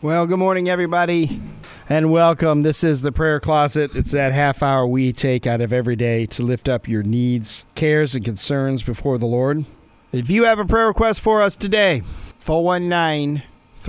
Well, good morning, everybody, and welcome. This is the Prayer Closet. It's that half hour we take out of every day to lift up your needs, cares, and concerns before the Lord. If you have a prayer request for us today, 419-389-0893,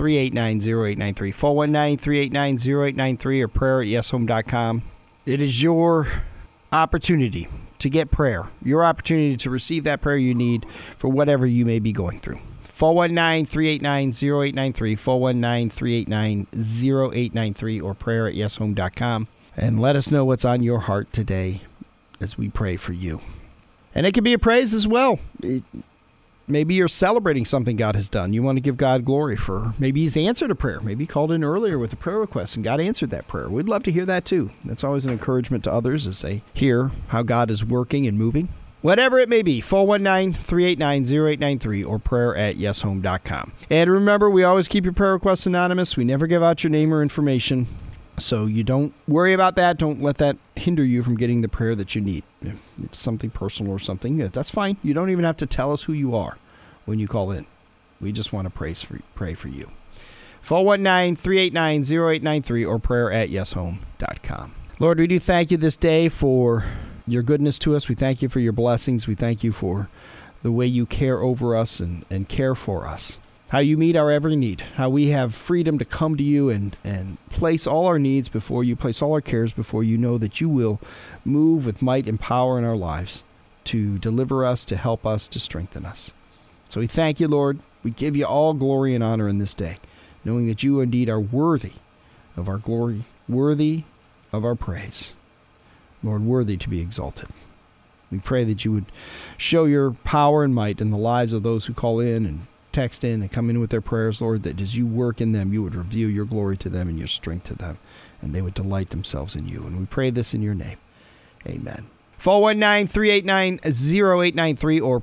419-389-0893, or prayer@yeshome.com. It is your opportunity to get prayer, your opportunity to receive that prayer you need for whatever you may be going through. 419-389-0893, 419-389-0893, or prayer@yeshome.com. And let us know what's on your heart today as we pray for you. And it can be a praise as well. Maybe you're celebrating something God has done. You want to give God glory for, maybe he's answered a prayer. Maybe he called in earlier with a prayer request and God answered that prayer. We'd love to hear that too. That's always an encouragement to others as they hear how God is working and moving. Whatever it may be, 419-389-0893 or prayer@yeshome.com. And remember, we always keep your prayer requests anonymous. We never give out your name or information. So you don't worry about that. Don't let that hinder you from getting the prayer that you need. If it's something personal or something, that's fine. You don't even have to tell us who you are when you call in. We just want to pray for you. 419-389-0893 or prayer@yeshome.com. Lord, we do thank you this day for your goodness to us. We thank you for your blessings. We thank you for the way you care over us and care for us. How you meet our every need. How we have freedom to come to you and place all our needs before you, place all our cares before you, know that you will move with might and power in our lives to deliver us, to help us, to strengthen us. So we thank you, Lord. We give you all glory and honor in this day, knowing that you indeed are worthy of our glory, worthy of our praise. Lord, worthy to be exalted. We pray that you would show your power and might in the lives of those who call in and text in and come in with their prayers, Lord, that as you work in them, you would reveal your glory to them and your strength to them, and they would delight themselves in you. And we pray this in your name. Amen. 419-389-0893 or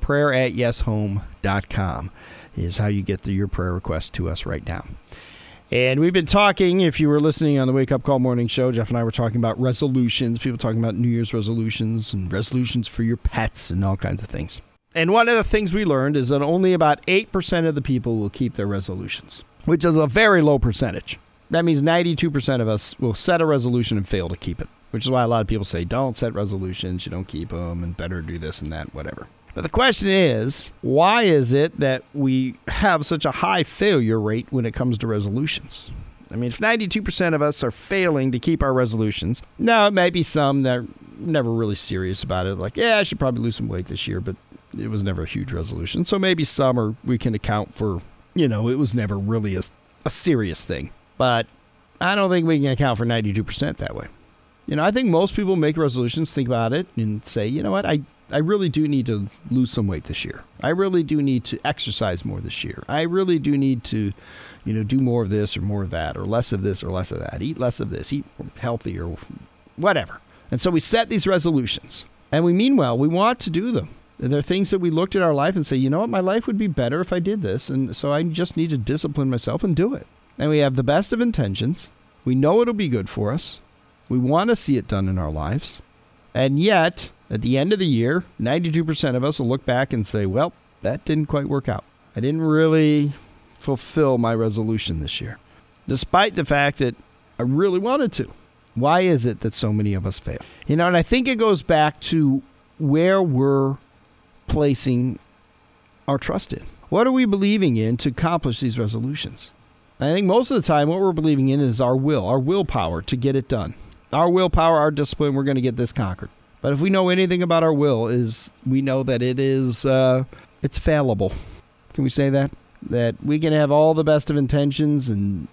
prayer@yeshome.com is how you get your prayer request to us right now. And we've been talking, if you were listening on the Wake Up Call Morning Show, Jeff and I were talking about resolutions, people talking about New Year's resolutions and resolutions for your pets and all kinds of things. And one of the things we learned is that only about 8% of the people will keep their resolutions, which is a very low percentage. That means 92% of us will set a resolution and fail to keep it, which is why a lot of people say, don't set resolutions, you don't keep them, and better do this and that, whatever. But the question is, why is it that we have such a high failure rate when it comes to resolutions? I mean, if 92% of us are failing to keep our resolutions, now it might be some that are never really serious about it. Like, yeah, I should probably lose some weight this year, but it was never a huge resolution. So maybe some are, we can account for, it was never really a serious thing. But I don't think we can account for 92% that way. I think most people make resolutions, think about it, and say, you know what, I really do need to lose some weight this year. I really do need to exercise more this year. I really do need to, do more of this or more of that, or less of this or less of that. Eat less of this, eat healthy or whatever. And so we set these resolutions. And we mean well. We want to do them. There are things that we looked at our life and say, you know what, my life would be better if I did this. And so I just need to discipline myself and do it. And we have the best of intentions. We know it'll be good for us. We want to see it done in our lives. And yet, at the end of the year, 92% of us will look back and say, well, that didn't quite work out. I didn't really fulfill my resolution this year, despite the fact that I really wanted to. Why is it that so many of us fail? And I think it goes back to where we're placing our trust in. What are we believing in to accomplish these resolutions? And I think most of the time what we're believing in is our willpower to get it done. Our willpower, our discipline, we're going to get this conquered. But if we know anything about our will, we know that it is, it's fallible. Can we say that? That we can have all the best of intentions and,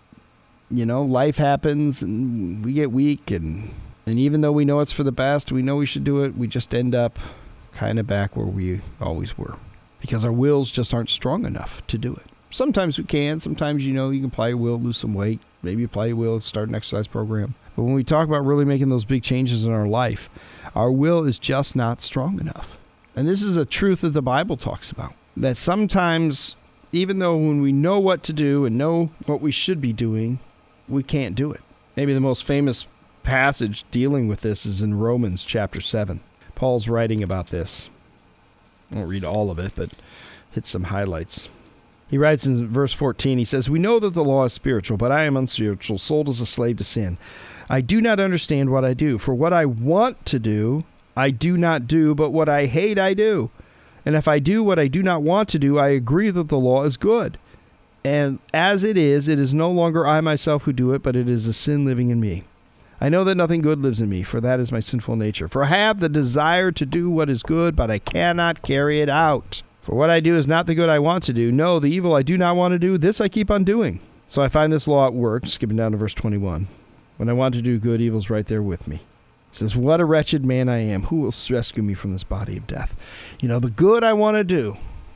life happens and we get weak. And even though we know it's for the best, we know we should do it, we just end up kind of back where we always were. Because our wills just aren't strong enough to do it. Sometimes we can. Sometimes, you can apply your will, lose some weight. Maybe apply your will, start an exercise program. But when we talk about really making those big changes in our life, our will is just not strong enough. And this is a truth that the Bible talks about. That sometimes, even though when we know what to do and know what we should be doing, we can't do it. Maybe the most famous passage dealing with this is in Romans chapter 7. Paul's writing about this. I won't read all of it, but hit some highlights. He writes in verse 14, he says, "We know that the law is spiritual, but I am unspiritual, sold as a slave to sin. I do not understand what I do. For what I want to do, I do not do, but what I hate I do. And if I do what I do not want to do, I agree that the law is good. And as it is no longer I myself who do it, but it is a sin living in me. I know that nothing good lives in me, for that is my sinful nature. For I have the desire to do what is good, but I cannot carry it out. For what I do is not the good I want to do. No, the evil I do not want to do, this I keep on doing. So I find this law at work," skipping down to verse 21. "When I want to do good, evil's right there with me." It says, "What a wretched man I am. Who will rescue me from this body of death?" The good I want to do,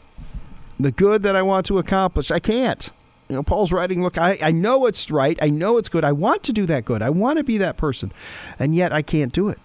the good that I want to accomplish, I can't. Paul's writing, look, I know it's right. I know it's good. I want to do that good. I want to be that person. And yet I can't do it.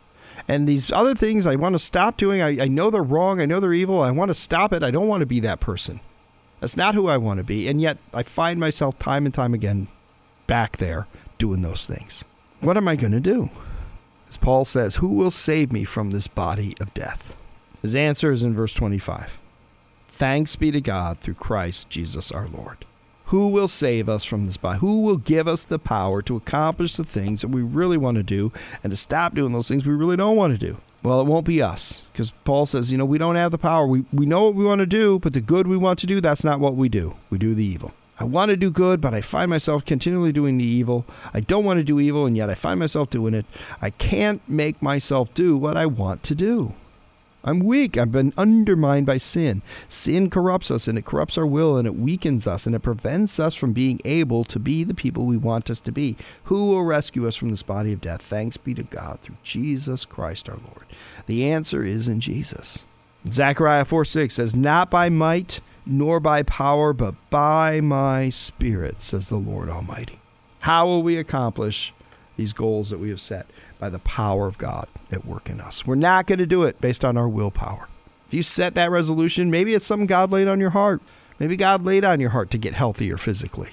And these other things I want to stop doing, I know they're wrong. I know they're evil. I want to stop it. I don't want to be that person. That's not who I want to be. And yet I find myself time and time again back there doing those things. What am I going to do? As Paul says, who will save me from this body of death? His answer is in verse 25. Thanks be to God through Christ Jesus our Lord. Who will save us from this body? Who will give us the power to accomplish the things that we really want to do and to stop doing those things we really don't want to do? Well, it won't be us, because Paul says, we don't have the power. We know what we want to do, but the good we want to do, that's not what we do. We do the evil. I want to do good, but I find myself continually doing the evil. I don't want to do evil, and yet I find myself doing it. I can't make myself do what I want to do. I'm weak. I've been undermined by sin. Sin corrupts us, and it corrupts our will, and it weakens us, and it prevents us from being able to be the people we want us to be. Who will rescue us from this body of death? Thanks be to God through Jesus Christ our Lord. The answer is in Jesus. Zechariah 4:6 says, "Not by might nor by power, but by my Spirit, says the Lord Almighty." How will we accomplish these goals that we have set? By the power of God at work in us. We're not going to do it based on our willpower. If you set that resolution, maybe it's something God laid on your heart. Maybe God laid on your heart to get healthier physically.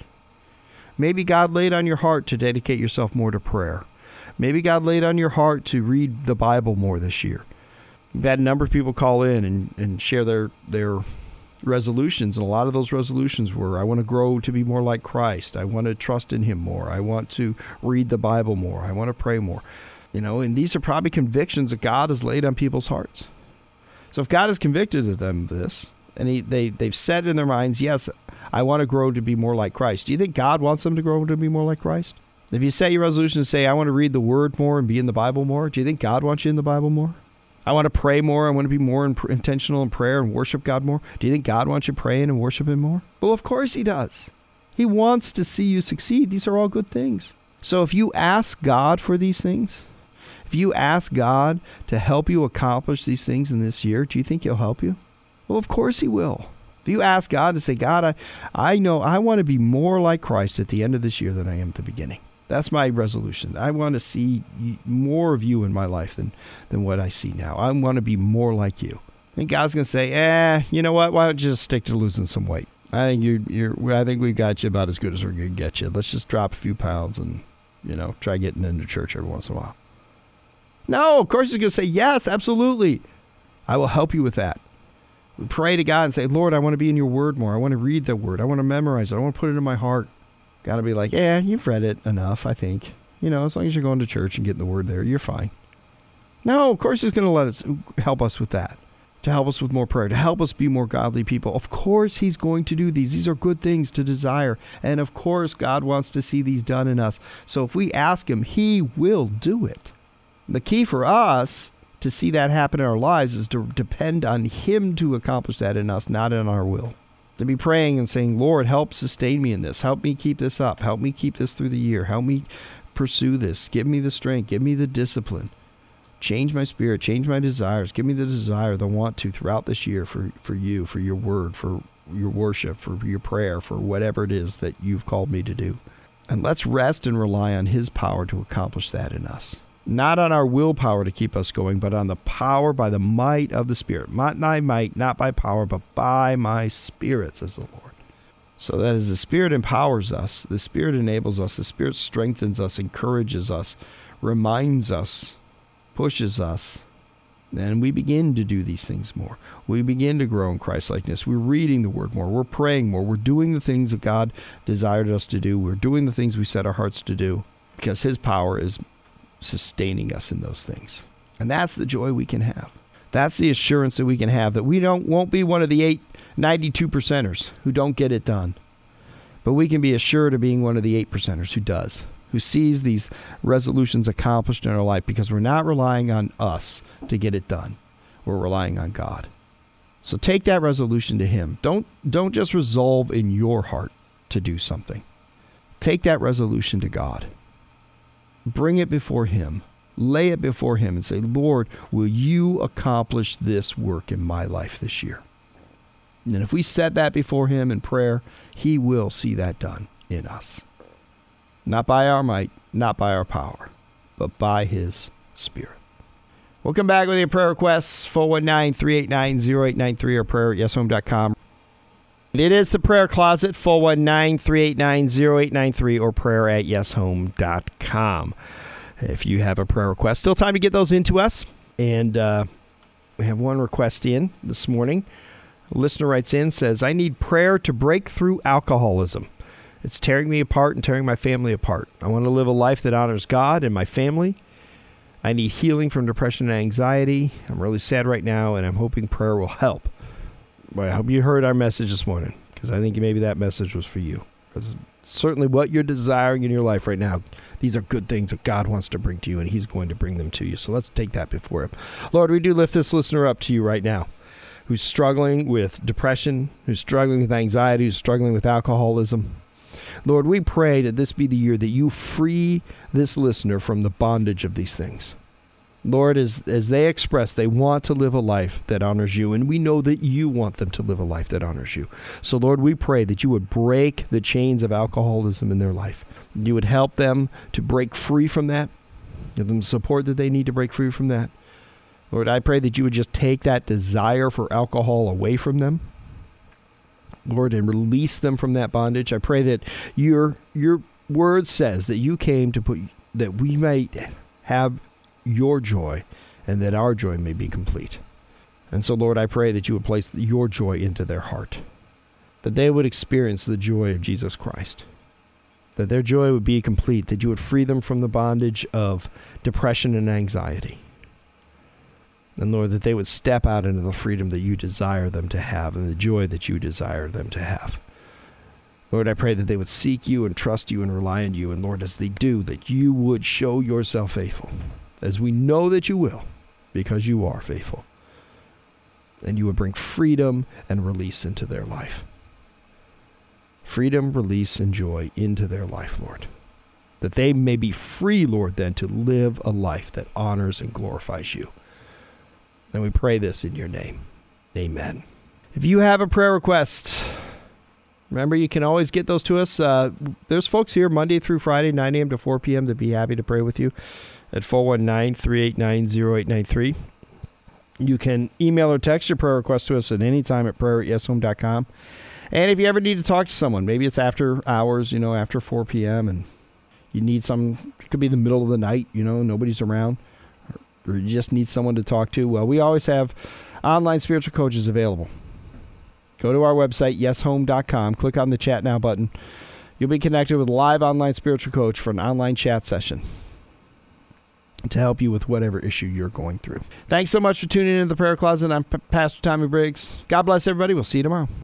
Maybe God laid on your heart to dedicate yourself more to prayer. Maybe God laid on your heart to read the Bible more this year. We've had a number of people call in and share their resolutions, and a lot of those resolutions were, I want to grow to be more like Christ. I want to trust in him more. I want to read the Bible more. I want to pray more. And these are probably convictions that God has laid on people's hearts. So if God has convicted them of this, and they've said in their minds, yes, I want to grow to be more like Christ. Do you think God wants them to grow to be more like Christ? If you set your resolution to say, I want to read the Word more and be in the Bible more, do you think God wants you in the Bible more? I want to pray more. I want to be more intentional in prayer and worship God more. Do you think God wants you praying and worshiping more? Well, of course he does. He wants to see you succeed. These are all good things. So if you ask God for these things, if you ask God to help you accomplish these things in this year, do you think he'll help you? Well, of course he will. If you ask God to say, God, I know I want to be more like Christ at the end of this year than I am at the beginning. That's my resolution. I want to see more of you in my life than what I see now. I want to be more like you. And God's going to say, you know what? Why don't you just stick to losing some weight? I think we got you about as good as we're going to get you. Let's just drop a few pounds and, try getting into church every once in a while. No, of course he's going to say, yes, absolutely. I will help you with that. We pray to God and say, Lord, I want to be in your word more. I want to read the word. I want to memorize it. I want to put it in my heart. Got to be like, you've read it enough, I think. As long as you're going to church and getting the word there, you're fine. No, of course he's going to help us with that, to help us with more prayer, to help us be more godly people. Of course he's going to do these. These are good things to desire. And of course God wants to see these done in us. So if we ask him, he will do it. The key for us to see that happen in our lives is to depend on him to accomplish that in us, not in our will. To be praying and saying, Lord, help sustain me in this. Help me keep this up. Help me keep this through the year. Help me pursue this. Give me the strength. Give me the discipline. Change my spirit. Change my desires. Give me the desire, the want to throughout this year for you, for your word, for your worship, for your prayer, for whatever it is that you've called me to do. And let's rest and rely on his power to accomplish that in us. Not on our willpower to keep us going, but on the power by the might of the Spirit. Not by might, not by power, but by my Spirit, says the Lord. So that as the Spirit empowers us, the Spirit enables us, the Spirit strengthens us, encourages us, reminds us, pushes us, And we begin to do these things more. We begin to grow in Christ-likeness. We're reading the Word more. We're praying more. We're doing the things that God desired us to do. We're doing the things we set our hearts to do because His power is sustaining us in those things. And that's the joy we can have. That's the assurance that we can have, that we won't be one of the 92%ers who don't get it done. But we can be assured of being one of the 8%ers who does, who sees these resolutions accomplished in our life because we're not relying on us to get it done. We're relying on God. So take that resolution to Him. Don't just resolve in your heart to do something. Take that resolution to God. Bring it before Him. Lay it before Him and say, Lord, will you accomplish this work in my life this year? And if we set that before Him in prayer, He will see that done in us. Not by our might, not by our power, but by His Spirit. We'll come back with your prayer requests, 419-389-0893 or prayer@yeshome.com. It is the prayer closet, 419-389-0893 or prayer@yeshome.com. If you have a prayer request, still time to get those into us. And we have one request in this morning. A listener writes in, says, I need prayer to break through alcoholism. It's tearing me apart and tearing my family apart. I want to live a life that honors God and my family. I need healing from depression and anxiety. I'm really sad right now, and I'm hoping prayer will help. Well, I hope you heard our message this morning, because I think maybe that message was for you. Because certainly what you're desiring in your life right now, these are good things that God wants to bring to you, and He's going to bring them to you. So let's take that before Him. Lord, we do lift this listener up to you right now, who's struggling with depression, who's struggling with anxiety, who's struggling with alcoholism. Lord, we pray that this be the year that you free this listener from the bondage of these things. Lord, as they express, they want to live a life that honors you, and we know that you want them to live a life that honors you. So, Lord, we pray that you would break the chains of alcoholism in their life. You would help them to break free from that, give them the support that they need to break free from that. Lord, I pray that you would just take that desire for alcohol away from them, Lord, and release them from that bondage. I pray that your word says that you came to put, that we might have your joy and that our joy may be complete. And so, Lord, I pray that you would place your joy into their heart, that they would experience the joy of Jesus Christ, that their joy would be complete, that you would free them from the bondage of depression and anxiety. And Lord, that they would step out into the freedom that you desire them to have and the joy that you desire them to have. Lord, I pray that they would seek you and trust you and rely on you. And Lord, as they do, that you would show yourself faithful, as we know that you will, because you are faithful. And you would bring freedom and release into their life. Freedom, release, and joy into their life, Lord. That they may be free, Lord, then to live a life that honors and glorifies you. And we pray this in your name. Amen. If you have a prayer request, remember you can always get those to us. There's folks here Monday through Friday, 9 a.m. to 4 p.m. to be happy to pray with you at 419-389-0893. You can email or text your prayer request to us at any time at prayer@yeshome.com. And if you ever need to talk to someone, maybe it's after hours, after 4 p.m. and you need some, it could be the middle of the night, nobody's around, or you just need someone to talk to, well, we always have online spiritual coaches available. Go to our website, yeshome.com, click on the Chat Now button. You'll be connected with a live online spiritual coach for an online chat session to help you with whatever issue you're going through. Thanks so much for tuning into the Prayer Closet. I'm Pastor Tommy Briggs. God bless everybody. We'll see you tomorrow.